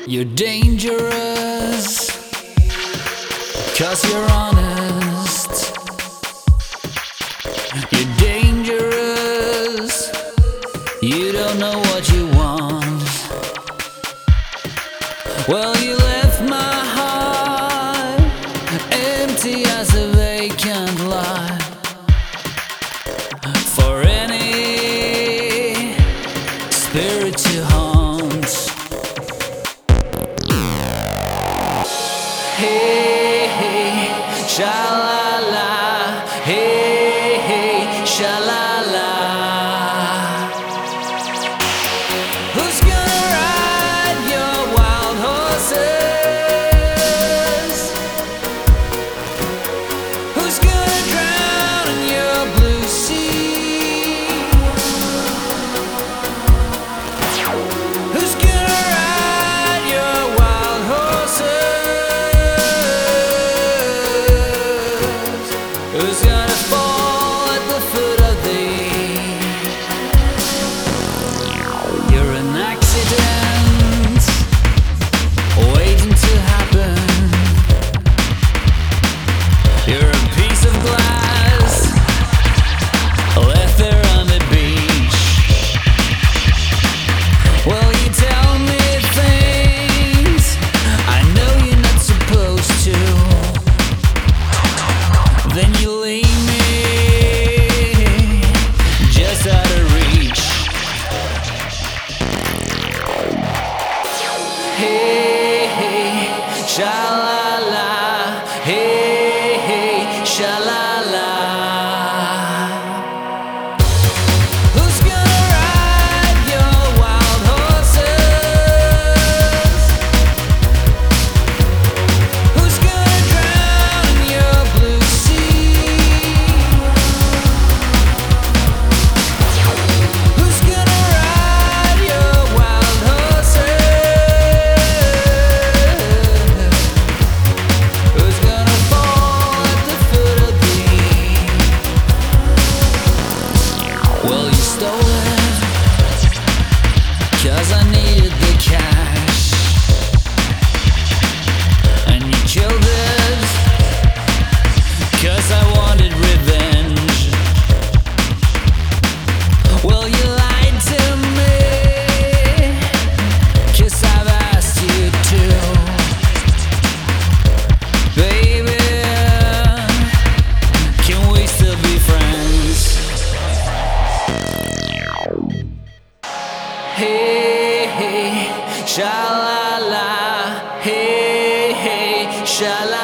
You're dangerous, 'cause you're honest. You're dangerous, you don't know what you want. Well, you left my heart empty as a vacant lot for any spirit to haunt. Hey, hey, sha-la-la. Hey, hey, sha-la-la. Who's gonna ride your wild horses? Who's gonna drown in your blue sea? Who's gonna ride your wild horses? Who's gonna fall at the foot of thee? You're an accident waiting to happen. You're a piece of glass left there on the beach. Well, you tell me things I know you're not supposed to. Then you leave me just out of reach. Hey, hey, sha-la-la. Hey, hey, sha-la-la. Who's gonna ride your wild horses? Who's gonna drown in your blue sea? Who's gonna ride your wild horses? Who's gonna fall at the foot of thee? Well, you stole it, 'cause I needed the cash. And you killed it, 'cause I wanted revenge. Well, you lied to me, 'cause I've asked you to. Baby, can we still be friends? Hey, hey, sha-la-la. Hey, hey, sha-la-la.